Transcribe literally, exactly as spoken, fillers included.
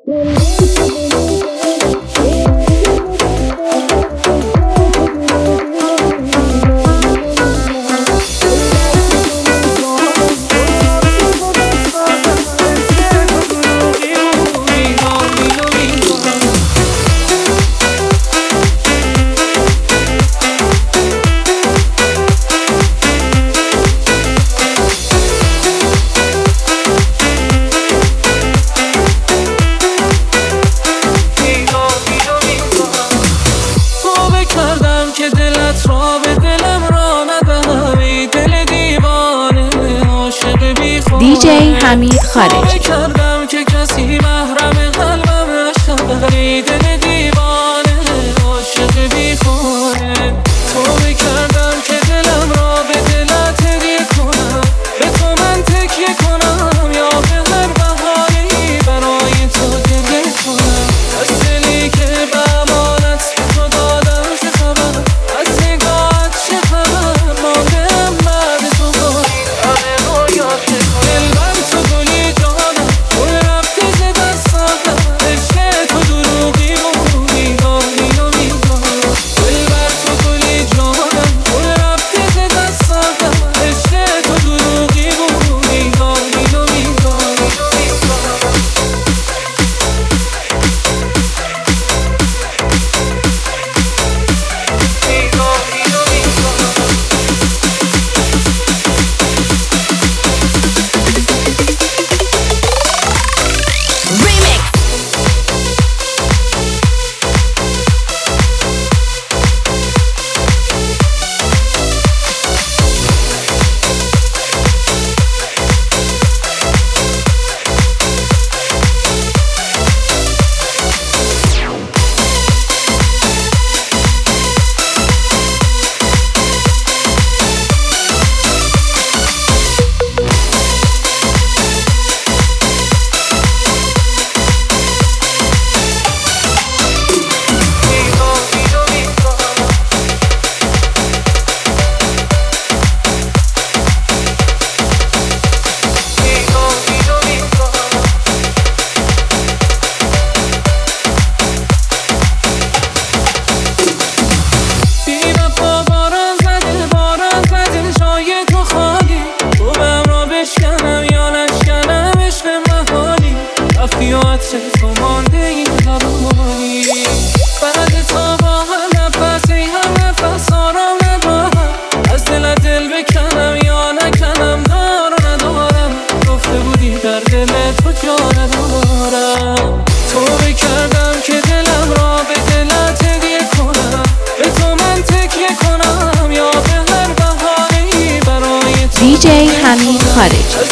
دی جی حمید خارجی. کردم که کسی محرم قلبم نشد، دل دیوانه عاشق بیخونه. تو کردم که دلم را به دلت هدیه کنم، به تو من تکیه کنم یا به هر بهانه‌ای برای تو گریه کنم. از دلی که به امانت تو دادم چه خبر، از نگاهت چه خبر، ماندم بعد تو با همه رویات که دلبر تو گلی جانم، گل رفته ز دستاتم، عشق تو دروغی بود میدانی و میدانم. دلبر تو گلی جانم، گل رفته ز دستاتم، عشق تو دروغی بود میدانی و میدانم. تو مانده این زبانی بعد تا با هم نفس ای هم نفس آرام ندارم، از دل دل بکنم یا نکنم دار و ندارم. گفته بودی در دل تو جا ندارم، تو بکردم که دلم را به دلت هدیه کنم، به تو من تکیه کنم یا به هر بهانه‌ای برای تو. دی جی حمید خارجی.